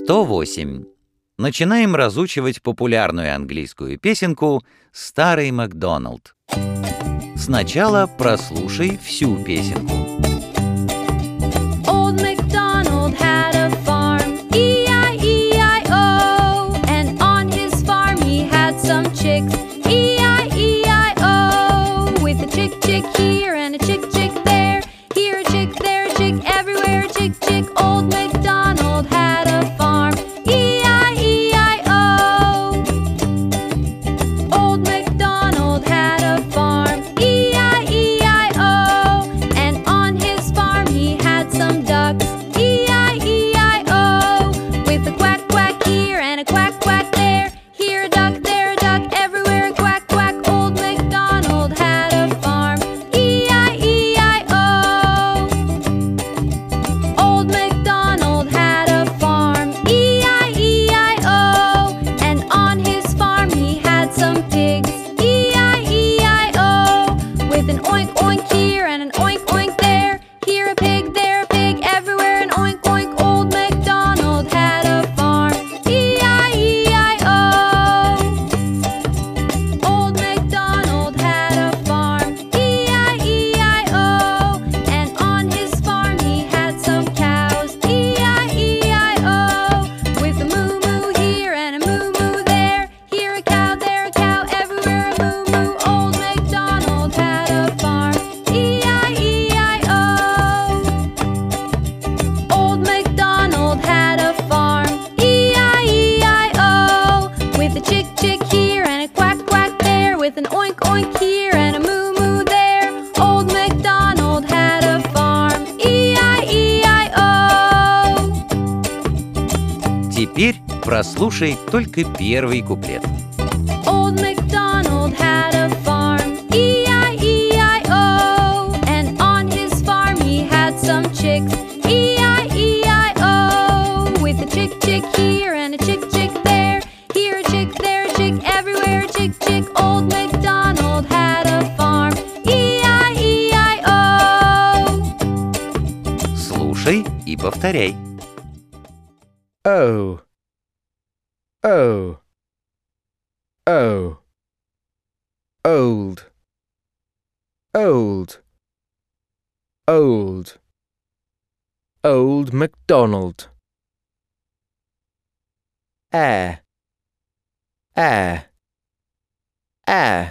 108. Начинаем разучивать популярную английскую песенку «Старый Макдоналд». Сначала прослушай всю песенку. Old MacDonald had a farm, E-I-E-I-O. And on his farm he had some chicks, E-I-E-I-O. With a chick, chick here and a chick, chick there. Here a chick, there a chick, everywhere a chick, chick. Old MacDonald had a farm, E-I-E-I-O. Old MacDonald had a farm, E-I-E-I-O. And on his farm he had some ducks, E-I-E-I-O. With a quack, quack here and a quack, quack there. Here a duck, there a duck, everywhere a quack, quack. Old MacDonald had a farm, E-I-E-I-O. Old MacDonald had a farm, E-I-E-I-O. And on his farm he had some pigs, E-I-E-I-O. With an oink, oink here and an oink, oink there. Here a pig, there a pig, everywhere an oink, oink. Old MacDonald had a farm, E-I-E-I-O. Old MacDonald had a farm, E-I-E-I-O. And on his farm he had some cows, E-I-E-I-O. With a moo moo here and a moo moo there. Here a cow, there a cow, everywhere a moo moo. Old MacDonald had a farm, E-I-E-I-O. Old MacDonald had a farm, E-I-E-I-O. With a chick, chick here and a quack, quack there. With an oink, oink here and a moo moo there. Old MacDonald had a farm, E-I-E-I-O. Теперь прослушай только первый куплет. Old MacDonald had a farm, E-I-E-I-O. And on his farm he had some chicks, E-I-E-I-O. With a chick, chick here and a chick, chick there. Here a chick, there a chick, everywhere a chick, chick. Old MacDonald had a farm, E-I-E-I-O. Слушай и повторяй. O, O, O. Old, old, old. Old MacDonald. Air, air, air.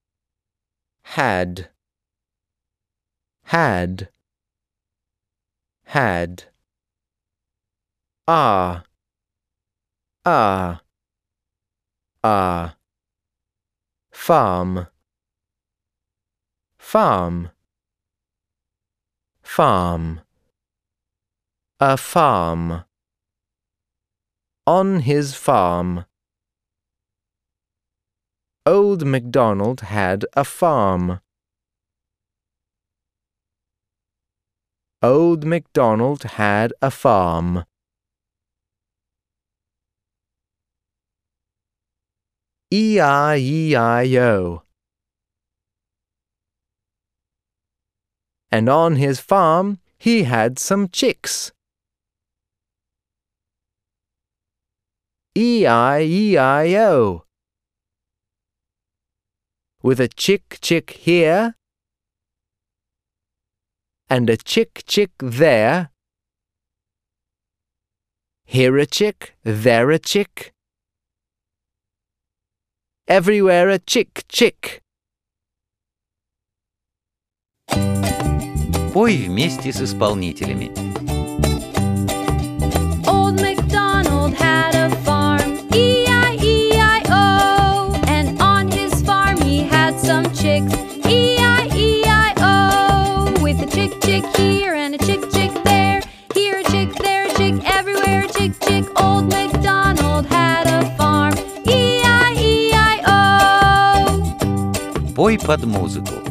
Had, had, had. Ah, ah, ah. Farm, farm, farm. A farm. On his farm. Old MacDonald had a farm. Old MacDonald had a farm. E-I-E-I-O. And on his farm he had some chicks. E-I-E-I-O. With a chick, chick here and a chick, chick there. Here a chick, there a chick. Everywhere a chick, chick. Пой вместе с исполнителями. Old MacDonald had a farm, E-I-E-I-O. And on his farm he had some chicks, E-I-E-I-O. With a chick, chick here and a chick, chick there. Here a chick, there a chick, everywhere a chick, chick. Old MacDonald had a farm, E-I-E-I-O. Пой под музыку.